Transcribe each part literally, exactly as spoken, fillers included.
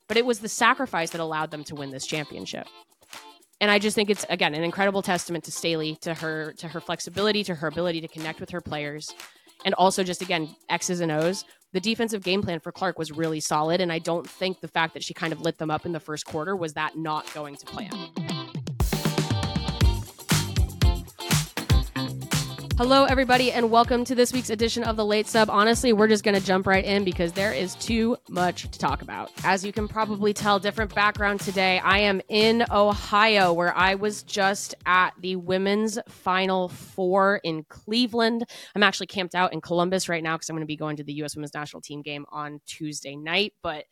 but it was the sacrifice that allowed them to win this championship. And I just think it's, again, an incredible testament to Staley, to her, to her flexibility, to her ability to connect with her players. And also just, again, X's and O's. The defensive game plan for Clark was really solid. And I don't think the fact that she kind of lit them up in the first quarter was that not going to plan. Hello, everybody, and welcome to this week's edition of The Late Sub. Honestly, we're just going to jump right in because there is too much to talk about. As you can probably tell, different background today. I am in Ohio, where I was just at the Women's Final Four in Cleveland. I'm actually camped out in Columbus right now because I'm going to be going to the U S Women's National Team game on Tuesday night. But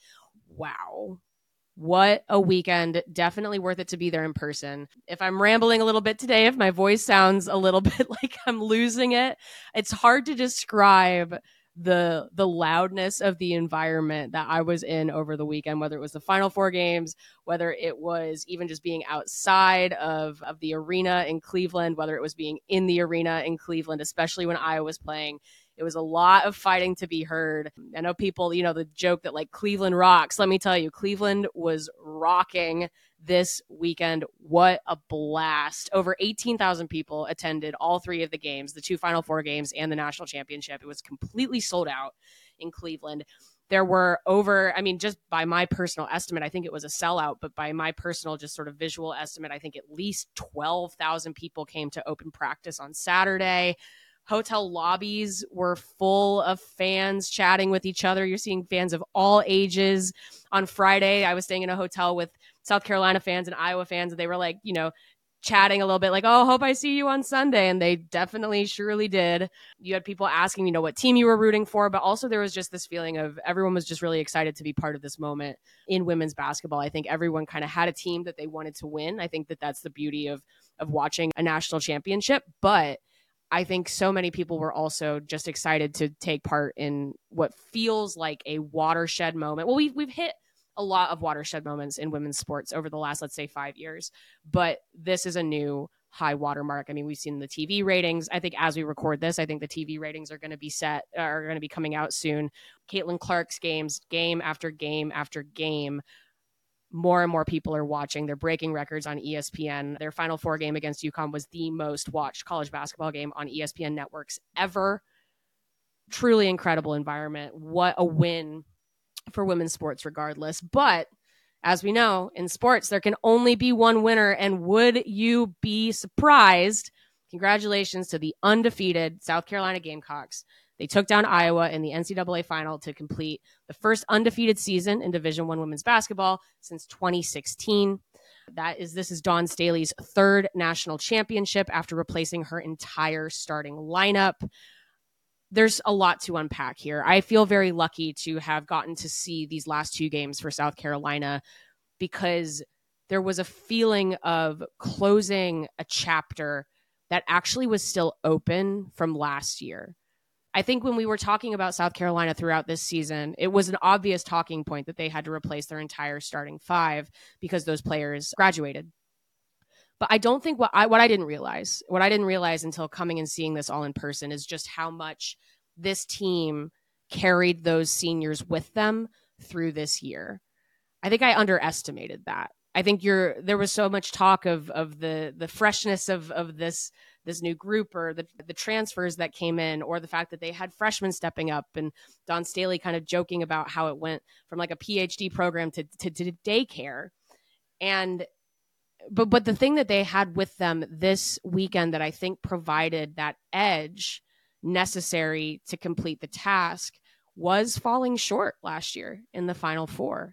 wow. What a weekend. Definitely worth it to be there in person. If I'm rambling a little bit today, if my voice sounds a little bit like I'm losing it, it's hard to describe the the loudness of the environment that I was in over the weekend, whether it was the Final Four games, whether it was even just being outside of, of the arena in Cleveland, whether it was being in the arena in Cleveland, especially when Iowa was playing. It was a lot of fighting to be heard. I know people, you know, the joke that like Cleveland rocks. Let me tell you, Cleveland was rocking this weekend. What a blast. Over eighteen thousand people attended all three of the games, the two Final Four games and the national championship. It was completely sold out in Cleveland. There were over, I mean, just by my personal estimate, I think it was a sellout, but by my personal just sort of visual estimate, I think at least twelve thousand people came to open practice on Saturday. Hotel lobbies were full of fans chatting with each other. You're seeing fans of all ages. On Friday, I was staying in a hotel with South Carolina fans and Iowa fans, and they were like, you know, chatting a little bit like, oh, hope I see you on Sunday. And they definitely surely did. You had people asking, you know, what team you were rooting for, but also there was just this feeling of everyone was just really excited to be part of this moment in women's basketball. I think everyone kind of had a team that they wanted to win. I think that that's the beauty of, of watching a national championship, but I think so many people were also just excited to take part in what feels like a watershed moment. Well, we've, we've hit a lot of watershed moments in women's sports over the last, let's say, five years. But this is a new high watermark. I mean, we've seen the T V ratings. I think as we record this, I think the T V ratings are going to be set, are going to be coming out soon. Caitlin Clark's games, game after game after game, more and more people are watching. They're breaking records on E S P N. Their Final Four game against UConn was the most watched college basketball game on E S P N networks ever. Truly incredible environment. What a win for women's sports regardless. But as we know, in sports, there can only be one winner. And would you be surprised? Congratulations to the undefeated South Carolina Gamecocks. They took down Iowa in the N C double A final to complete the first undefeated season in Division One women's basketball since twenty sixteen. That is, this is Dawn Staley's third national championship after replacing her entire starting lineup. There's a lot to unpack here. I feel very lucky to have gotten to see these last two games for South Carolina because there was a feeling of closing a chapter that actually was still open from last year. I think when we were talking about South Carolina throughout this season, it was an obvious talking point that they had to replace their entire starting five because those players graduated. But I don't think what I what I didn't realize, what I didn't realize until coming and seeing this all in person is just how much this team carried those seniors with them through this year. I think I underestimated that. I think you're there was so much talk of of the the freshness of of this this new group or the, the transfers that came in or the fact that they had freshmen stepping up and Dawn Staley kind of joking about how it went from like a P H D program to, to, to daycare. And but but the thing that they had with them this weekend that I think provided that edge necessary to complete the task was falling short last year in the Final Four.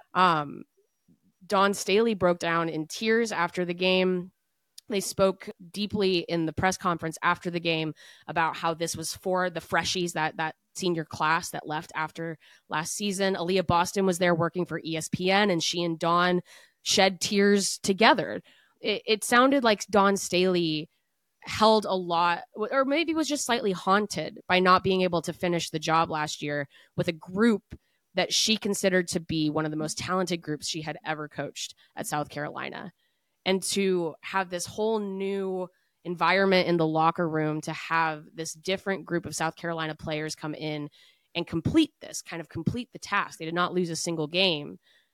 Um, Dawn Staley broke down in tears after the game. They spoke deeply in the press conference after the game about how this was for the freshies, that that senior class that left after last season. Aaliyah Boston was there working for E S P N, and she and Dawn shed tears together. It, it sounded like Dawn Staley held a lot, or maybe was just slightly haunted by not being able to finish the job last year with a group that she considered to be one of the most talented groups she had ever coached at South Carolina. And to have this whole new environment in the locker room, to have this different group of South Carolina players come in and complete this, kind of complete the task. They did not lose a single game.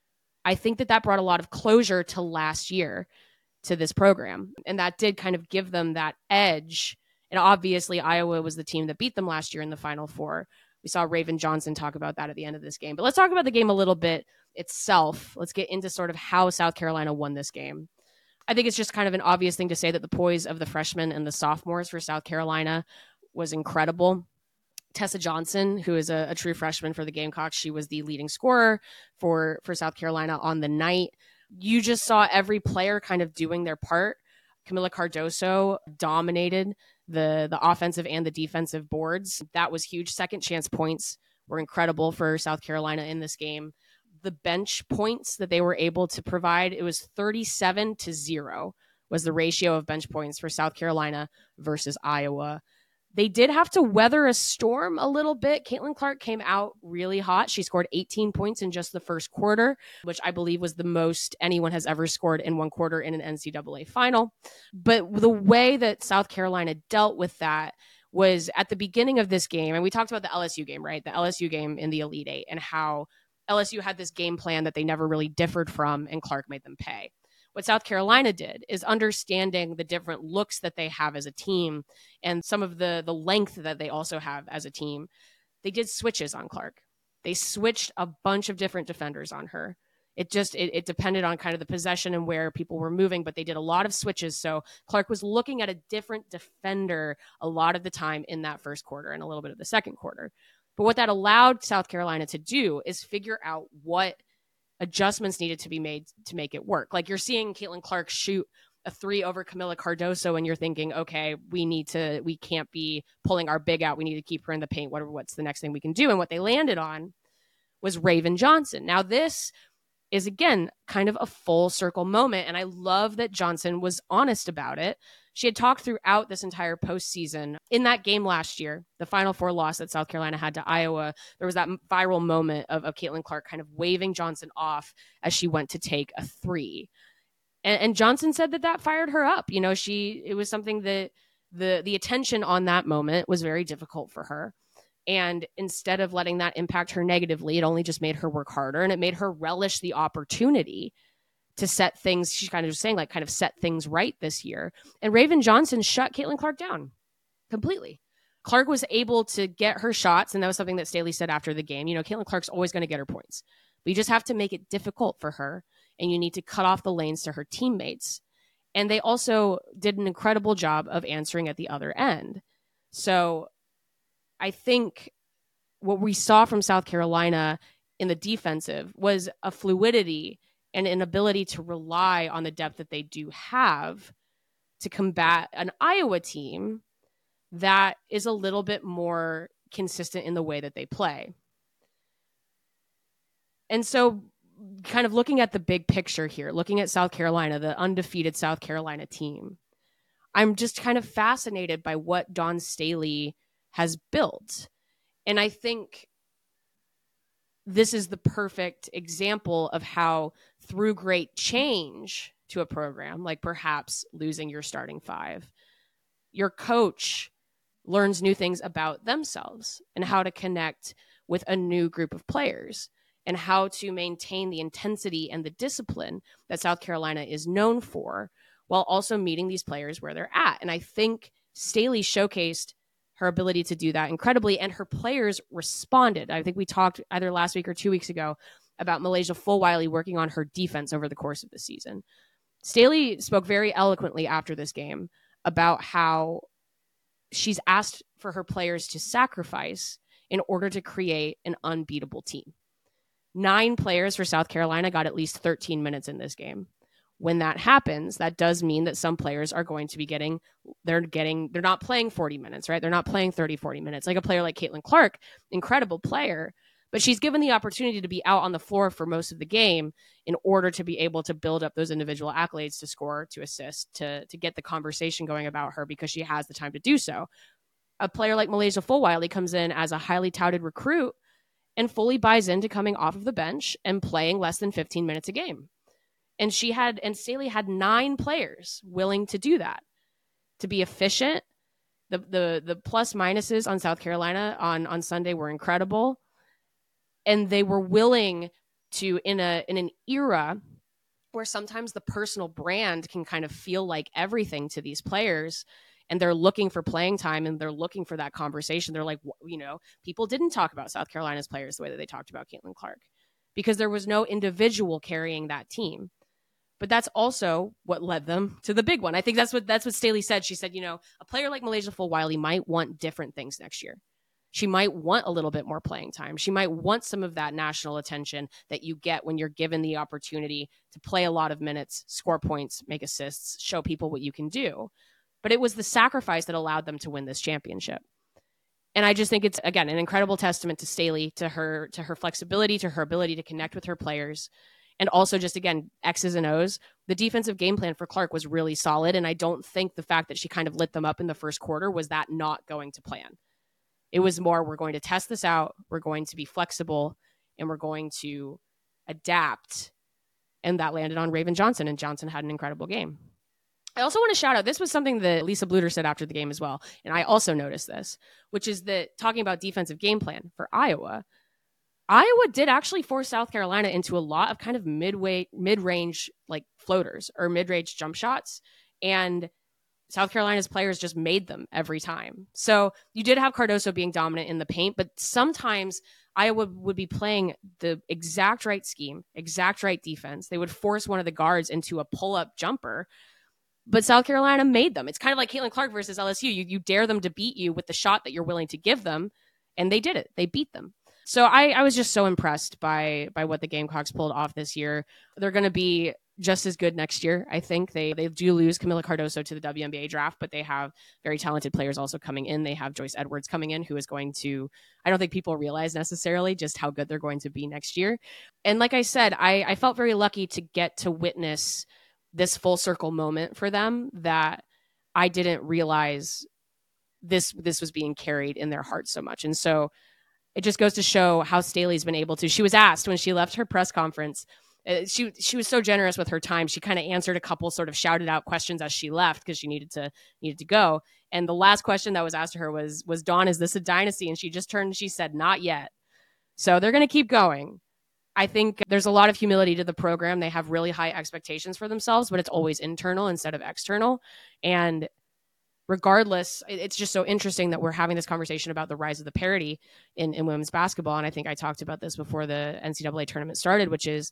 I think that that brought a lot of closure to last year to this program. And that did kind of give them that edge. And obviously, Iowa was the team that beat them last year in the Final Four. We saw Raven Johnson talk about that at the end of this game. But let's talk about the game a little bit itself. Let's get into sort of how South Carolina won this game. I think it's just kind of an obvious thing to say that the poise of the freshmen and the sophomores for South Carolina was incredible. Tessa Johnson, who is a, a true freshman for the Gamecocks, she was the leading scorer for, for South Carolina on the night. You just saw every player kind of doing their part. Kamilla Cardoso dominated the, the offensive and the defensive boards. That was huge. Second chance points were incredible for South Carolina in this game. The bench points that they were able to provide, it was thirty-seven to zero was the ratio of bench points for South Carolina versus Iowa. They did have to weather a storm a little bit. Caitlin Clark came out really hot. She scored eighteen points in just the first quarter, which I believe was the most anyone has ever scored in one quarter in an N C double A final. But the way that South Carolina dealt with that was at the beginning of this game, and we talked about the L S U game, right? The L S U game in the Elite Eight, and how L S U had this game plan that they never really differed from, and Clark made them pay. What South Carolina did is understanding the different looks that they have as a team and some of the, the length that they also have as a team. They did switches on Clark. They switched a bunch of different defenders on her. It just, it, it depended on kind of the possession and where people were moving, but they did a lot of switches. So Clark was looking at a different defender a lot of the time in that first quarter and a little bit of the second quarter. But what that allowed South Carolina to do is figure out what adjustments needed to be made to make it work. Like you're seeing Caitlin Clark shoot a three over Kamilla Cardoso, and you're thinking, okay, we need to, we can't be pulling our big out. We need to keep her in the paint. What, what's the next thing we can do? And what they landed on was Raven Johnson. Now this is, again, kind of a full circle moment. And I love that Johnson was honest about it. She had talked throughout this entire postseason. In that game last year, the Final Four loss that South Carolina had to Iowa, there was that viral moment of, of Caitlin Clark kind of waving Johnson off as she went to take a three. And, and Johnson said that that fired her up. You know, she, it was something that the, the attention on that moment was very difficult for her. And instead of letting that impact her negatively, it only just made her work harder, and it made her relish the opportunity to set things, she's kind of just saying, like, kind of set things right this year. And Raven Johnson shut Caitlin Clark down completely. Clark was able to get her shots, and that was something that Staley said after the game. You know, Caitlin Clark's always going to get her points, but you just have to make it difficult for her, and you need to cut off the lanes to her teammates. And they also did an incredible job of answering at the other end. So I think what we saw from South Carolina in the defensive was a fluidity and an ability to rely on the depth that they do have to combat an Iowa team that is a little bit more consistent in the way that they play. And so kind of looking at the big picture here, looking at South Carolina, the undefeated South Carolina team, I'm just kind of fascinated by what Dawn Staley has built. And I think this is the perfect example of how through great change to a program, like perhaps losing your starting five, your coach learns new things about themselves and how to connect with a new group of players and how to maintain the intensity and the discipline that South Carolina is known for while also meeting these players where they're at. And I think Staley showcased her ability to do that incredibly, and her players responded. I think we talked either last week or two weeks ago about Malaysia Fulwiley working on her defense over the course of the season. Staley spoke very eloquently after this game about how she's asked for her players to sacrifice in order to create an unbeatable team. Nine players for South Carolina got at least thirteen minutes in this game. When that happens, that does mean that some players are going to be getting, they're getting, they're not playing forty minutes, right? They're not playing thirty, forty minutes. Like a player like Caitlin Clark, incredible player, but she's given the opportunity to be out on the floor for most of the game in order to be able to build up those individual accolades, to score, to assist, to, to get the conversation going about her because she has the time to do so. A player like Malaysia Fulwiley comes in as a highly touted recruit and fully buys into coming off of the bench and playing less than fifteen minutes a game. And she had, and Staley had nine players willing to do that, to be efficient. The the the plus minuses on South Carolina on, on Sunday were incredible. And they were willing to in a in an era where sometimes the personal brand can kind of feel like everything to these players, and they're looking for playing time and they're looking for that conversation. They're like, you know, people didn't talk about South Carolina's players the way that they talked about Caitlin Clark because there was no individual carrying that team. But that's also what led them to the big one. I think that's what that's what Staley said. She said, you know, a player like Malaysia Fulwiley might want different things next year. She might want a little bit more playing time. She might want some of that national attention that you get when you're given the opportunity to play a lot of minutes, score points, make assists, show people what you can do. But it was the sacrifice that allowed them to win this championship. And I just think it's, again, an incredible testament to Staley, to her, to her flexibility, to her ability to connect with her players. And also just, again, X's and O's. The defensive game plan for Clark was really solid. And I don't think the fact that she kind of lit them up in the first quarter was that not going to plan. It was more, we're going to test this out, we're going to be flexible, and we're going to adapt. And that landed on Raven Johnson, and Johnson had an incredible game. I also want to shout out, this was something that Lisa Bluter said after the game as well, and I also noticed this, which is that talking about defensive game plan for Iowa, Iowa did actually force South Carolina into a lot of kind of midway, mid-range like floaters or mid-range jump shots, and South Carolina's players just made them every time. So you did have Cardoso being dominant in the paint, but sometimes Iowa would be playing the exact right scheme, exact right defense. They would force one of the guards into a pull-up jumper, but South Carolina made them. It's kind of like Caitlin Clark versus L S U. You, you dare them to beat you with the shot that you're willing to give them, and they did it. They beat them. So I, I was just so impressed by by what the Gamecocks pulled off this year. They're going to be just as good next year. I think they they do lose Camila Cardoso to the W N B A draft, but they have very talented players also coming in. They have Joyce Edwards coming in, who is going to, I don't think people realize necessarily just how good they're going to be next year. And like I said, I, I felt very lucky to get to witness this full circle moment for them that I didn't realize this this was being carried in their hearts so much. And so it just goes to show how Staley's been able to. She was asked when she left her press conference, uh, she she was so generous with her time. She kind of answered a couple sort of shouted out questions as she left because she needed to needed to go. And the last question that was asked to her was, was Dawn, is this a dynasty? And she just turned and she said, not yet. So they're going to keep going. I think there's a lot of humility to the program. They have really high expectations for themselves, but it's always internal instead of external. And regardless, it's just so interesting that we're having this conversation about the rise of the parity in, in women's basketball. And I think I talked about this before the N C double A tournament started, which is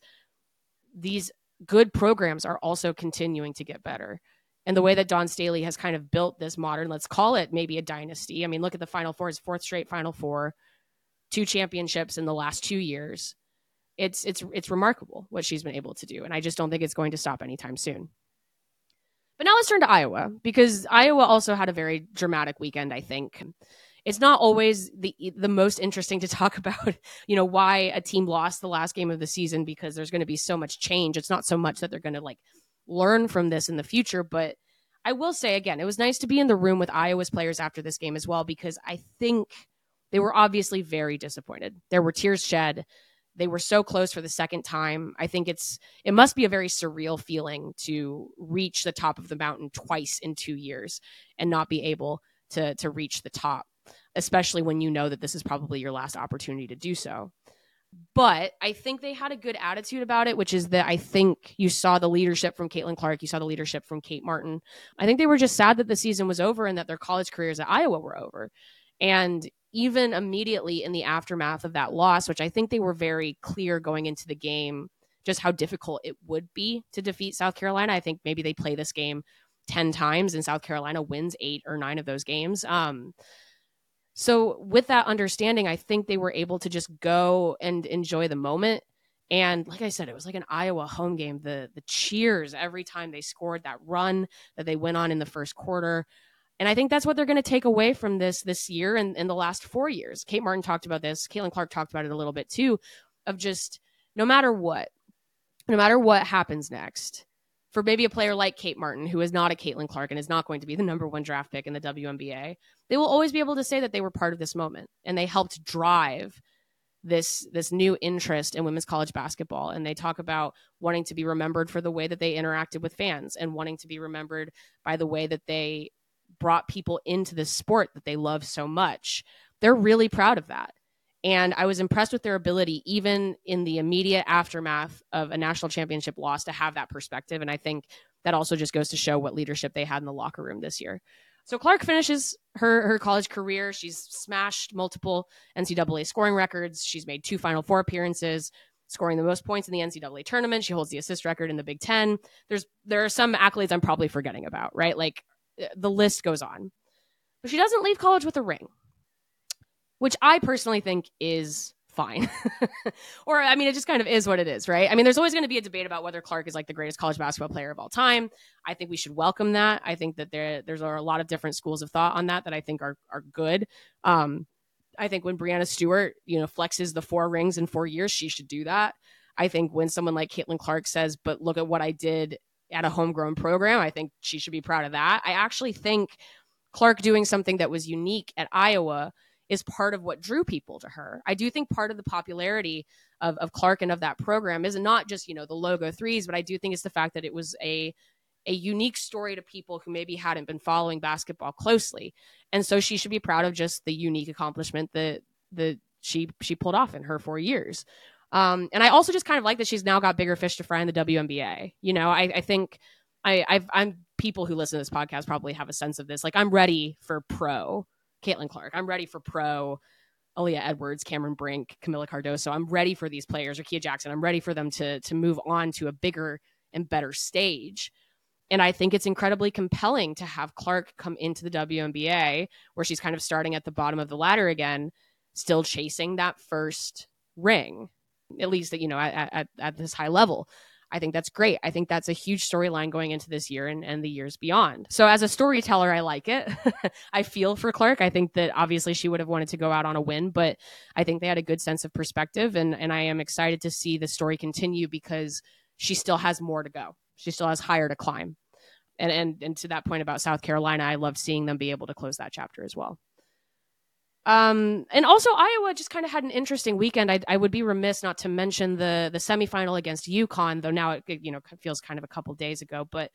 these good programs are also continuing to get better. And the way that Dawn Staley has kind of built this modern, let's call it maybe a dynasty. I mean, look at the Final Four, it's fourth straight Final Four, two championships in the last two years. It's, it's, it's remarkable what she's been able to do. And I just don't think it's going to stop anytime soon. But now let's turn to Iowa, because Iowa also had a very dramatic weekend, I think. It's not always the the most interesting to talk about, you know, why a team lost the last game of the season, because there's going to be so much change. It's not so much that they're going to like learn from this in the future. But I will say, again, it was nice to be in the room with Iowa's players after this game as well, because I think they were obviously very disappointed. There were tears shed. They were so close for the second time. I think it's it must be a very surreal feeling to reach the top of the mountain twice in two years and not be able to, to reach the top, especially when you know that this is probably your last opportunity to do so. But I think they had a good attitude about it, which is that I think you saw the leadership from Caitlin Clark. You saw the leadership from Kate Martin. I think they were just sad that the season was over and that their college careers at Iowa were over. And even immediately in the aftermath of that loss, which I think they were very clear going into the game, just how difficult it would be to defeat South Carolina. I think maybe they play this game ten times and South Carolina wins eight or nine of those games. Um, so with that understanding, I think they were able to just go and enjoy the moment. And like I said, it was like an Iowa home game. The, the cheers every time they scored, that run that they went on in the first quarter. And I think that's what they're going to take away from this this year and in the last four years. Kate Martin talked about this. Caitlin Clark talked about it a little bit too, of just no matter what, no matter what happens next, for maybe a player like Kate Martin, who is not a Caitlin Clark and is not going to be the number one draft pick in the W N B A, they will always be able to say that they were part of this moment and they helped drive this this new interest in women's college basketball. And they talk about wanting to be remembered for the way that they interacted with fans and wanting to be remembered by the way that they brought people into this sport that they love so much. They're really proud of that. And I was impressed with their ability, even in the immediate aftermath of a national championship loss, to have that perspective. And I think that also just goes to show what leadership they had in the locker room this year. So Clark finishes her, her college career. She's smashed multiple N C double A scoring records. She's made two Final Four appearances, scoring the most points in the N C double A tournament. She holds the assist record in the Big Ten. There's there are some accolades I'm probably forgetting about, right? Like the list goes on. But she doesn't leave college with a ring, which I personally think is fine. Or, I mean, it just kind of is what it is, right? I mean, there's always going to be a debate about whether Clark is like the greatest college basketball player of all time. I think we should welcome that. I think that there there's a lot of different schools of thought on that that I think are are good. Um, I think when Breanna Stewart, you know, flexes the four rings in four years, she should do that. I think when someone like Caitlin Clark says, but look at what I did at a homegrown program, I think she should be proud of that. I actually think Clark doing something that was unique at Iowa is part of what drew people to her. I do think part of the popularity of, of Clark and of that program is not just, you know, the logo threes, but I do think it's the fact that it was a, a unique story to people who maybe hadn't been following basketball closely. And so she should be proud of just the unique accomplishment that, that she, she pulled off in her four years. Um, and I also just kind of like that she's now got bigger fish to fry in the W N B A. You know, I, I think I, I've, I'm people who listen to this podcast probably have a sense of this. Like, I'm ready for pro Caitlin Clark. I'm ready for pro Aaliyah Edwards, Cameron Brink, Camila Cardoso. I'm ready for these players, or Kia Jackson. I'm ready for them to, to move on to a bigger and better stage. And I think it's incredibly compelling to have Clark come into the W N B A, where she's kind of starting at the bottom of the ladder again, still chasing that first ring, at least, you know, at, at, at this high level. I think that's great. I think that's a huge storyline going into this year and, and the years beyond. So as a storyteller, I like it. I feel for Clark. I think that obviously she would have wanted to go out on a win, but I think they had a good sense of perspective. And, and I am excited to see the story continue because she still has more to go. She still has higher to climb. And, and, and to that point about South Carolina, I love seeing them be able to close that chapter as well. Um, and also Iowa just kind of had an interesting weekend. I, I would be remiss not to mention the the semifinal against UConn, though now it, you know, feels kind of a couple days ago. But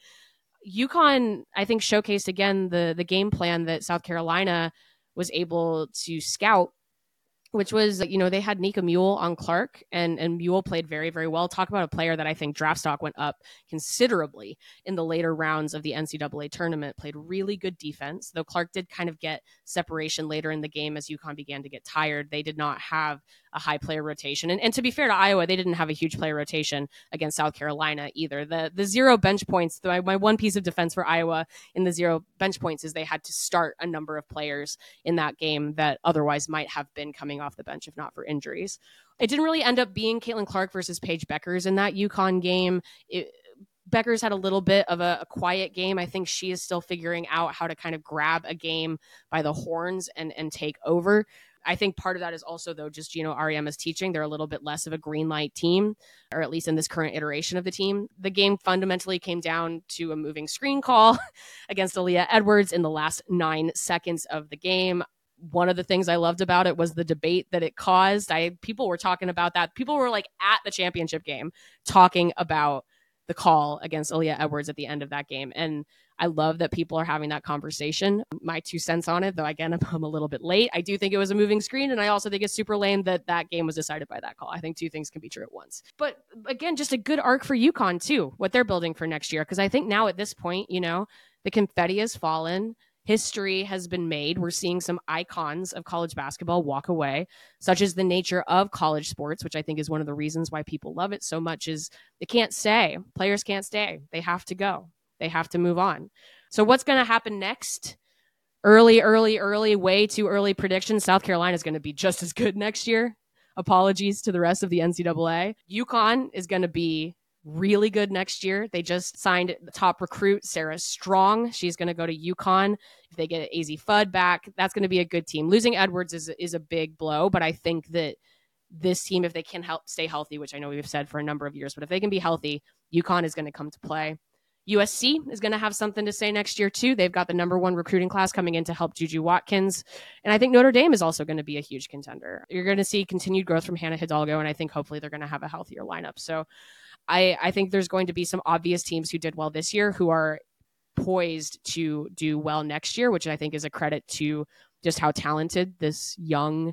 UConn, I think, showcased again the the game plan that South Carolina was able to scout, which was, you know, they had Nika Mule on Clark, and, and Mule played very, very well. Talk about a player that I think draft stock went up considerably in the later rounds of the N C double A tournament, played really good defense, though Clark did kind of get separation later in the game as UConn began to get tired. They did not have a high player rotation. And, and to be fair to Iowa, they didn't have a huge player rotation against South Carolina either. The the zero bench points, the, my one piece of defense for Iowa in the zero bench points is they had to start a number of players in that game that otherwise might have been coming off the bench if not for injuries. It didn't really end up being Caitlin Clark versus Paige Beckers in that UConn game. It, Beckers had a little bit of a, a quiet game. I think she is still figuring out how to kind of grab a game by the horns and, and take over. I think part of that is also, though, just, you know, Ariema's teaching. They're a little bit less of a green light team, or at least in this current iteration of the team. The game fundamentally came down to a moving screen call against Aaliyah Edwards in the last nine seconds of the game. One of the things I loved about it was the debate that it caused. I people were talking about that. People were like at the championship game talking about the call against Aaliyah Edwards at the end of that game. And I love that people are having that conversation. My two cents on it, though, again, I'm a little bit late. I do think it was a moving screen, and I also think it's super lame that that game was decided by that call. I think two things can be true at once. But again, just a good arc for UConn, too, what they're building for next year. Because I think now at this point, you know, the confetti has fallen. History has been made. We're seeing some icons of college basketball walk away, such as the nature of college sports, which I think is one of the reasons why people love it so much, is they can't stay. Players can't stay. They have to go. They have to move on. So what's going to happen next? Early, early, early, way too early predictions. South Carolina is going to be just as good next year. Apologies to the rest of the N C double A. UConn is going to be really good next year. They just signed the top recruit, Sarah Strong. She's going to go to UConn. If they get A Z Fudd back, that's going to be a good team. Losing Edwards is, is a big blow, but I think that this team, if they can help stay healthy, which I know we've said for a number of years, but if they can be healthy, UConn is going to come to play. U S C is going to have something to say next year, too. They've got the number one recruiting class coming in to help Juju Watkins. And I think Notre Dame is also going to be a huge contender. You're going to see continued growth from Hannah Hidalgo, and I think hopefully they're going to have a healthier lineup. So I, I think there's going to be some obvious teams who did well this year who are poised to do well next year, which I think is a credit to just how talented this young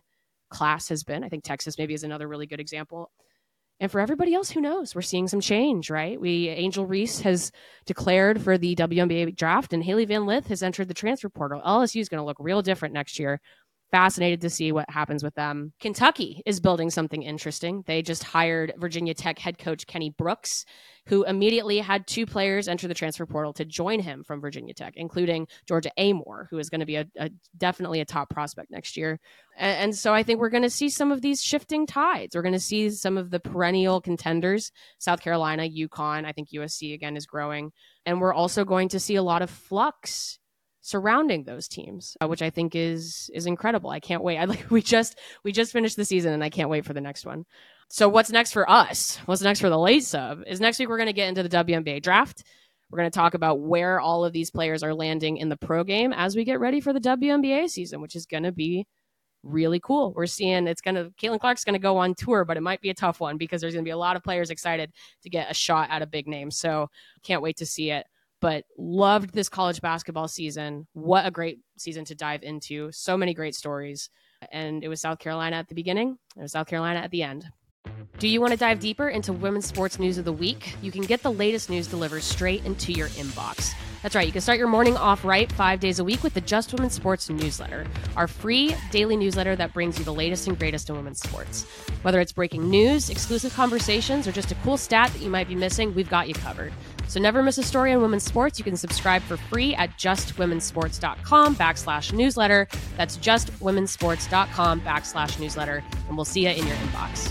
class has been. I think Texas maybe is another really good example. And for everybody else, who knows? We're seeing some change, right? We Angel Reese has declared for the W N B A draft, and Haley Van Lith has entered the transfer portal. L S U is going to look real different next year. Fascinated to see what happens with them. Kentucky is building something interesting. They just hired Virginia Tech head coach Kenny Brooks, who immediately had two players enter the transfer portal to join him from Virginia Tech, including Georgia Amore, who is going to be a, a definitely a top prospect next year. And, and so I think we're going to see some of these shifting tides. We're going to see some of the perennial contenders, South Carolina, UConn. I think U S C again is growing. And we're also going to see a lot of flux surrounding those teams, uh, which I think is is incredible. I can't wait. I like we just we just finished the season, and I can't wait for the next one. So what's next for us? What's next for the Late Sub? Is next week we're going to get into the W N B A draft. We're going to talk about where all of these players are landing in the pro game as we get ready for the W N B A season, which is going to be really cool. We're seeing it's going to Caitlin Clark's going to go on tour, but it might be a tough one because there's going to be a lot of players excited to get a shot at a big name. So can't wait to see it. But loved this college basketball season. What a great season to dive into. So many great stories. And it was South Carolina at the beginning. It was South Carolina at the end. Do you want to dive deeper into women's sports news of the week? You can get the latest news delivered straight into your inbox. That's right. You can start your morning off right five days a week with the Just Women's Sports newsletter, our free daily newsletter that brings you the latest and greatest in women's sports. Whether it's breaking news, exclusive conversations, or just a cool stat that you might be missing, we've got you covered. So never miss a story on women's sports. You can subscribe for free at justwomensports.com backslash newsletter. That's justwomensports.com backslash newsletter. And we'll see you in your inbox.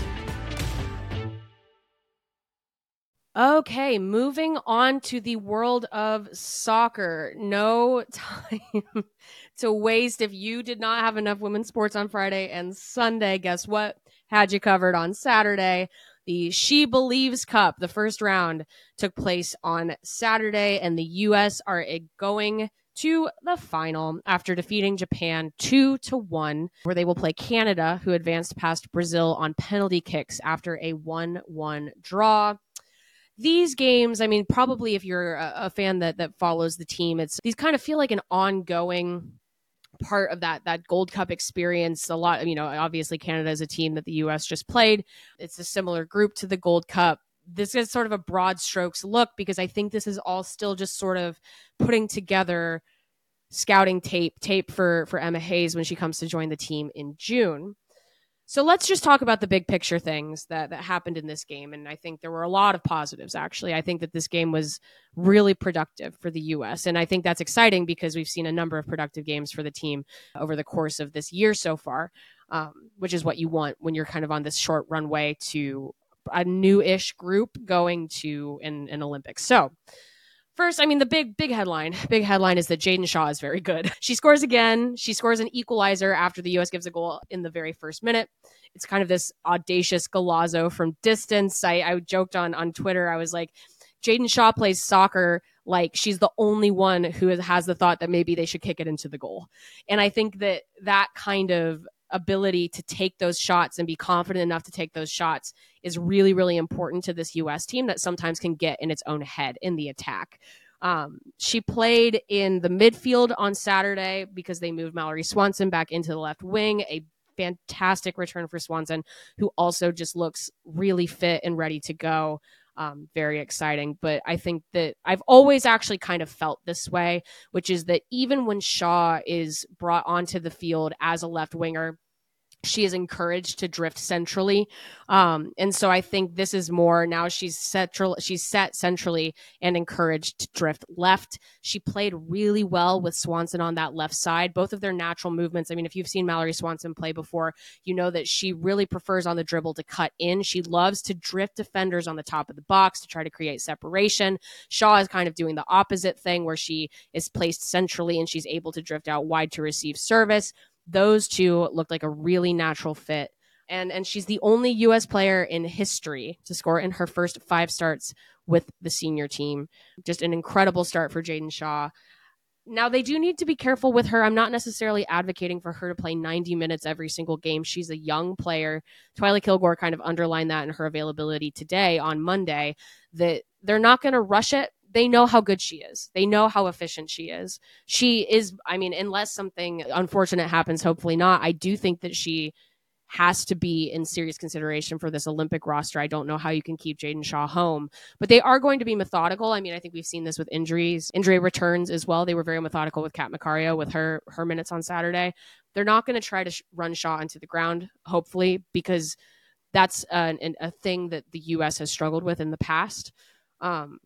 Okay, moving on to the world of soccer. No time to waste. If you did not have enough women's sports on Friday and Sunday, guess what? Had you covered on Saturday. The She Believes Cup, the first round, took place on Saturday, and the U S are going to the final after defeating Japan two to one, where they will play Canada, who advanced past Brazil on penalty kicks after a one one draw. These games, I mean, probably if you're a, a fan that that follows the team, it's these kind of feel like an ongoing part of that that Gold Cup experience. A lot, you know, obviously Canada is a team that the U S just played. It's a similar group to the Gold Cup. This is sort of a broad strokes look because I think this is all still just sort of putting together scouting tape, tape for, for Emma Hayes when she comes to join the team in June. So let's just talk about the big picture things that, that happened in this game. And I think there were a lot of positives, actually. I think that this game was really productive for the U S. And I think that's exciting because we've seen a number of productive games for the team over the course of this year so far, um, which is what you want when you're kind of on this short runway to a new-ish group going to an, an Olympics. So first, I mean, the big, big headline, big headline is that Jaedyn Shaw is very good. She scores again. She scores an equalizer after the U S gives a goal in the very first minute. It's kind of this audacious golazo from distance. I, I joked on, on Twitter. I was like, Jaedyn Shaw plays soccer like she's the only one who has the thought that maybe they should kick it into the goal. And I think that that kind of ability to take those shots and be confident enough to take those shots is really, really important to this U S team that sometimes can get in its own head in the attack. Um, she played in the midfield on Saturday because they moved Mallory Swanson back into the left wing, a fantastic return for Swanson, who also just looks really fit and ready to go. Um, very exciting. But I think that I've always actually kind of felt this way, which is that even when Shaw is brought onto the field as a left winger, she is encouraged to drift centrally. Um, and so I think this is more now she's central, she's set centrally and encouraged to drift left. She played really well with Swanson on that left side, both of their natural movements. I mean, if you've seen Mallory Swanson play before, you know that she really prefers on the dribble to cut in. She loves to drift defenders on the top of the box to try to create separation. Shaw is kind of doing the opposite thing where she is placed centrally and she's able to drift out wide to receive service. Those two looked like a really natural fit. And and she's the only U S player in history to score in her first five starts with the senior team. Just an incredible start for Jaedyn Shaw. Now, they do need to be careful with her. I'm not necessarily advocating for her to play ninety minutes every single game. She's a young player. Twyla Kilgore kind of underlined that in her availability today on Monday, that they're not going to rush it. They know how good she is. They know how efficient she is. She is, I mean, unless something unfortunate happens, hopefully not, I do think that she has to be in serious consideration for this Olympic roster. I don't know how you can keep Jaedyn Shaw home, but they are going to be methodical. I mean, I think we've seen this with injuries, injury returns as well. They were very methodical with Kat Macario with her her minutes on Saturday. They're not going to try to sh- run Shaw into the ground, hopefully, because that's an, an, a thing that the U S has struggled with in the past. Um,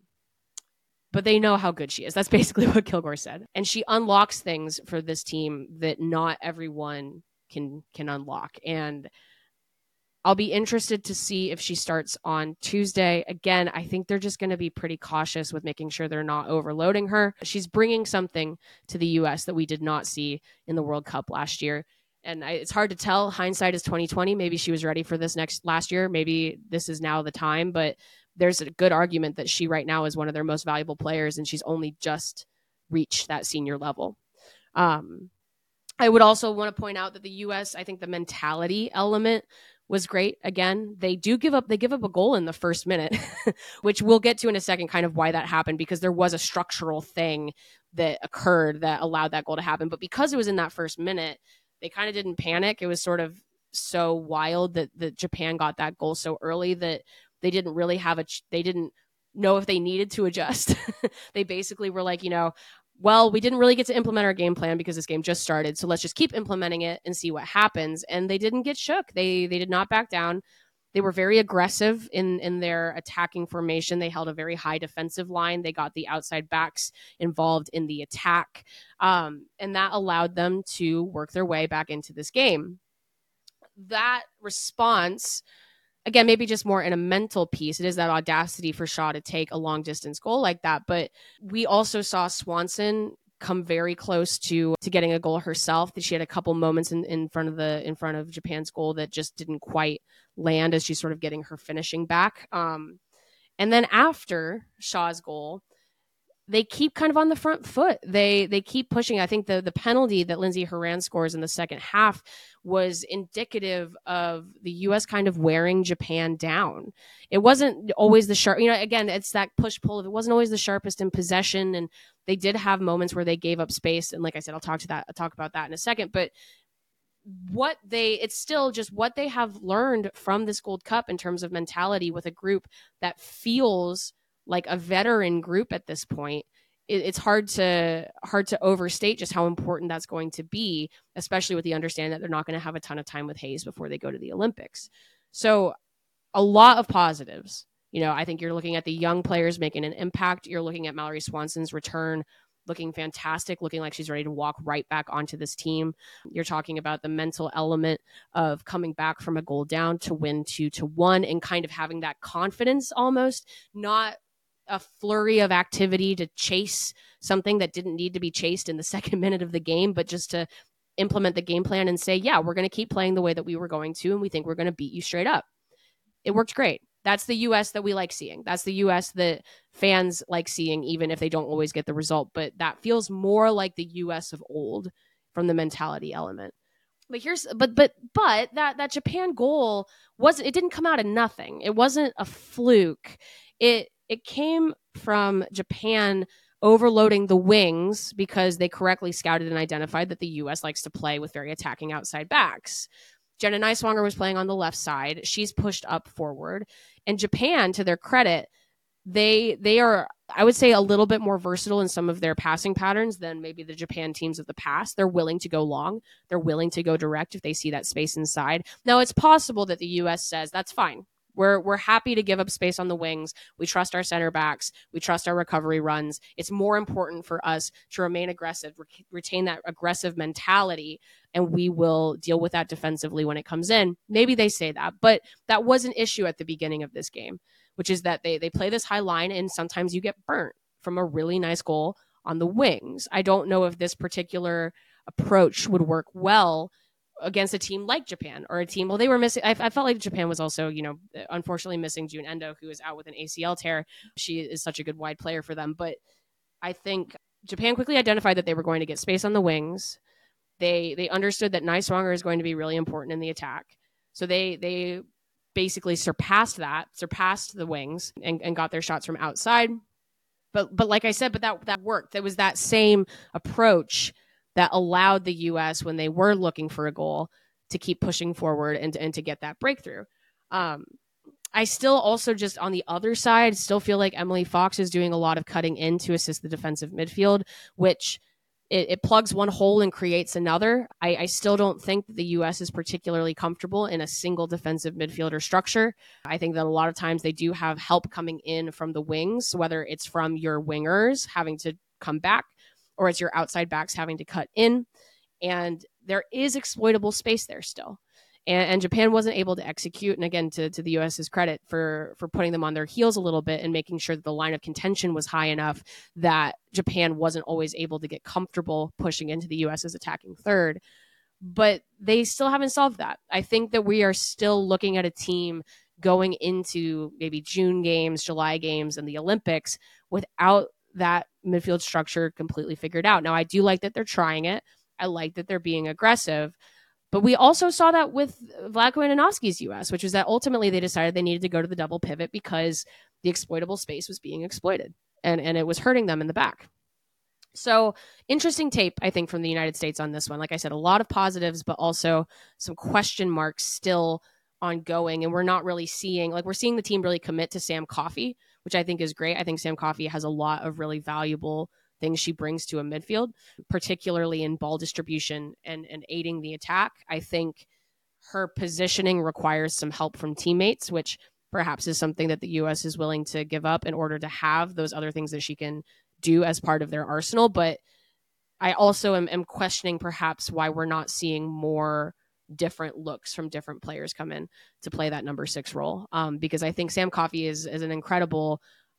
but they know how good she is. That's basically what Kilgore said. And she unlocks things for this team that not everyone can can unlock. And I'll be interested to see if she starts on Tuesday. Again, I think they're just going to be pretty cautious with making sure they're not overloading her. She's bringing something to the U S that we did not see in the World Cup last year. And I, it's hard to tell. Hindsight is twenty twenty. Maybe she was ready for this next last year. Maybe this is now the time. But there's a good argument that she right now is one of their most valuable players, and she's only just reached that senior level. Um, I would also want to point out that the U S, I think the mentality element was great. Again, they do give up, they give up a goal in the first minute, which we'll get to in a second, kind of why that happened, because there was a structural thing that occurred that allowed that goal to happen. But because it was in that first minute, they kind of didn't panic. It was sort of so wild that, that Japan got that goal so early that they didn't really have a, they didn't know if they needed to adjust. They basically were like, you know, well, we didn't really get to implement our game plan because this game just started. So let's just keep implementing it and see what happens. And they didn't get shook. They they did not back down. They were very aggressive in, in their attacking formation. They held a very high defensive line. They got the outside backs involved in the attack. Um, and that allowed them to work their way back into this game. That response, again, maybe just more in a mental piece. It is that audacity for Shaw to take a long distance goal like that. But we also saw Swanson come very close to to getting a goal herself. She had a couple moments in, in front of the in front of Japan's goal that just didn't quite land as she's sort of getting her finishing back. Um, and then after Shaw's goal, they keep kind of on the front foot. They they keep pushing. I think the the penalty that Lindsey Horan scores in the second half was indicative of the U S kind of wearing Japan down. It wasn't always the sharp, you know, again, it's that push pull. It wasn't always the sharpest in possession, and they did have moments where they gave up space. And like I said, I'll talk to that. I'll talk about that in a second. But what they, it's still just what they have learned from this Gold Cup in terms of mentality with a group that feels like a veteran group at this point. It, it's hard to hard to overstate just how important that's going to be, especially with the understanding that they're not going to have a ton of time with Hayes before they go to the Olympics. So a lot of positives. You know, I think you're looking at the young players making an impact. You're looking at Mallory Swanson's return, looking fantastic, looking like she's ready to walk right back onto this team. You're talking about the mental element of coming back from a goal down to win two to one and kind of having that confidence almost, not a flurry of activity to chase something that didn't need to be chased in the second minute of the game, but just to implement the game plan and say, yeah, we're going to keep playing the way that we were going to, and we think we're going to beat you straight up. It worked great. That's the U S that we like seeing. That's the U S that fans like seeing, even if they don't always get the result. But that feels more like the U S of old from the mentality element. But here's, but but but that that Japan goal wasn't. It didn't come out of nothing. It wasn't a fluke. It it came from Japan overloading the wings because they correctly scouted and identified that the U S likes to play with very attacking outside backs. Jenna Neiswanger was playing on the left side. She's pushed up forward. And Japan, to their credit, they they are, I would say, a little bit more versatile in some of their passing patterns than maybe the Japan teams of the past. They're willing to go long. They're willing to go direct if they see that space inside. Now, it's possible that the U S says, that's fine. We're we're happy to give up space on the wings. We trust our center backs. We trust our recovery runs. It's more important for us to remain aggressive, re- retain that aggressive mentality, and we will deal with that defensively when it comes in. Maybe they say that, but that was an issue at the beginning of this game, which is that they they play this high line, and sometimes you get burnt from a really nice goal on the wings. I don't know if this particular approach would work well against a team like Japan or a team, well, they were missing. I, I felt like Japan was also, you know, unfortunately missing Jun Endo, who is out with an A C L tear. She is such a good wide player for them. But I think Japan quickly identified that they were going to get space on the wings. They they understood that Neiswanger is going to be really important in the attack. So they they basically surpassed that, surpassed the wings and, and got their shots from outside. But but like I said, but that that worked. It was that same approach that allowed the U S, when they were looking for a goal, to keep pushing forward and, and to get that breakthrough. Um, I still also just on the other side, still feel like Emily Fox is doing a lot of cutting in to assist the defensive midfield, which it, it plugs one hole and creates another. I, I still don't think that the U S is particularly comfortable in a single defensive midfielder structure. I think that a lot of times they do have help coming in from the wings, whether it's from your wingers having to come back or it's your outside backs having to cut in. And there is exploitable space there still. And, and Japan wasn't able to execute. And again, to, to the US's credit for, for putting them on their heels a little bit and making sure that the line of contention was high enough that Japan wasn't always able to get comfortable pushing into the US's attacking third. But they still haven't solved that. I think that we are still looking at a team going into maybe June games, July games, and the Olympics without that midfield structure completely figured out. Now, I do like that they're trying it. I like that they're being aggressive. But we also saw that with Vlatko Andonovski's U S, which was that ultimately they decided they needed to go to the double pivot because the exploitable space was being exploited and, and it was hurting them in the back. So interesting tape, I think, from the United States on this one. Like I said, a lot of positives, but also some question marks still ongoing. And we're not really seeing, like we're seeing the team really commit to Sam Coffey, which I think is great. I think Sam Coffey has a lot of really valuable things she brings to a midfield, particularly in ball distribution and, and aiding the attack. I think her positioning requires some help from teammates, which perhaps is something that the U S is willing to give up in order to have those other things that she can do as part of their arsenal. But I also am, am questioning perhaps why we're not seeing more different looks from different players come in to play that number six role. Um, because I think Sam Coffey is, is an incredible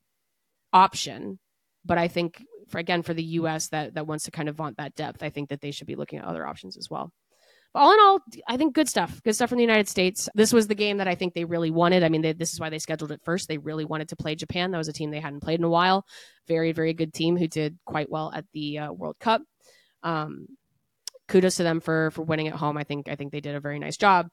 option, but I think for, again, for the U S that, that wants to kind of vaunt that depth, I think that they should be looking at other options as well. But all in all, I think good stuff. Good stuff from the United States. This was the game that I think they really wanted. I mean, they, this is why they scheduled it first. They really wanted to play Japan. That was a team they hadn't played in a while. Very, very good team who did quite well at the uh, World Cup. Um, kudos to them for for winning at home. I think I think they did a very nice job.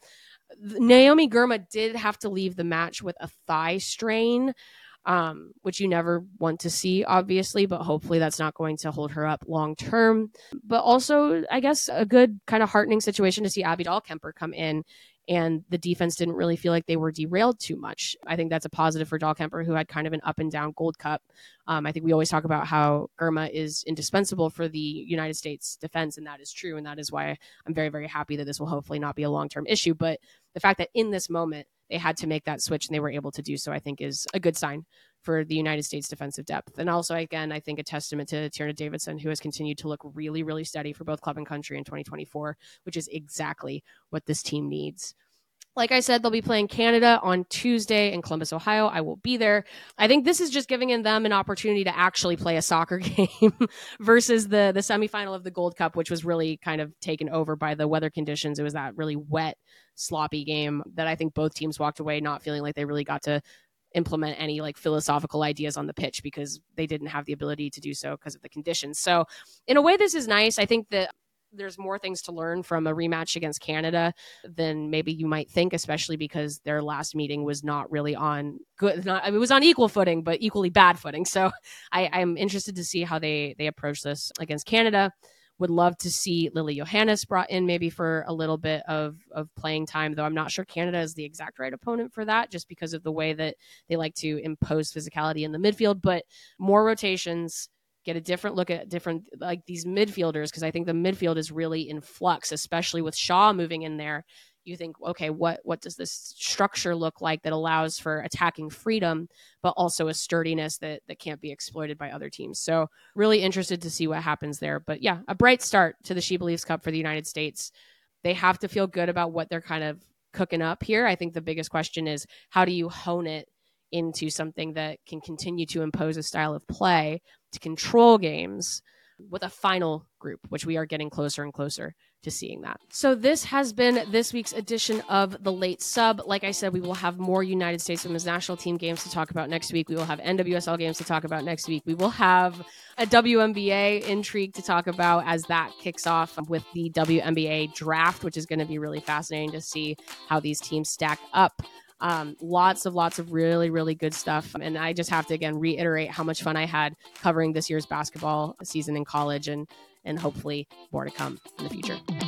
Naomi Girma did have to leave the match with a thigh strain, um, which you never want to see, obviously, but hopefully that's not going to hold her up long term. But also, I guess, a good kind of heartening situation to see Abby Dahlkemper come in, and the defense didn't really feel like they were derailed too much. I think that's a positive for Dahlkemper, who had kind of an up and down Gold Cup. Um, I think we always talk about how Girma is indispensable for the United States defense, and that is true, and that is why I'm very, very happy that this will hopefully not be a long-term issue. But the fact that in this moment, they had to make that switch and they were able to do so, I think is a good sign for the United States defensive depth. And also, again, I think a testament to Tierna Davidson, who has continued to look really, really steady for both club and country in twenty twenty-four, which is exactly what this team needs. Like I said, they'll be playing Canada on Tuesday in Columbus, Ohio. I will be there. I think this is just giving them an opportunity to actually play a soccer game versus the, the semifinal of the Gold Cup, which was really kind of taken over by the weather conditions. It was that really wet, sloppy game that I think both teams walked away not feeling like they really got to implement any like philosophical ideas on the pitch because they didn't have the ability to do so because of the conditions. So in a way, this is nice. I think that there's more things to learn from a rematch against Canada than maybe you might think, especially because their last meeting was not really on good. Not, I mean, it was on equal footing, but equally bad footing. So I, I'm interested to see how they, they approach this against Canada. Would love to see Lily Johannes brought in maybe for a little bit of, of playing time, though I'm not sure Canada is the exact right opponent for that just because of the way that they like to impose physicality in the midfield, but more rotations, get a different look at different, like these midfielders, because I think the midfield is really in flux, especially with Shaw moving in there. You think, okay, what what does this structure look like that allows for attacking freedom, but also a sturdiness that, that can't be exploited by other teams? So really interested to see what happens there. But yeah, a bright start to the She Believes Cup for the United States. They have to feel good about what they're kind of cooking up here. I think the biggest question is, how do you hone it into something that can continue to impose a style of play to control games with a final group, which we are getting closer and closer to seeing that. So this has been this week's edition of The Late Sub. Like I said, we will have more United States Women's National Team games to talk about next week. We will have N W S L games to talk about next week. We will have a W N B A intrigue to talk about as that kicks off with the W N B A draft, which is going to be really fascinating to see how these teams stack up. Um, lots of lots of really, really good stuff. And I just have to, again, reiterate how much fun I had covering this year's basketball season in college, and, and hopefully more to come in the future.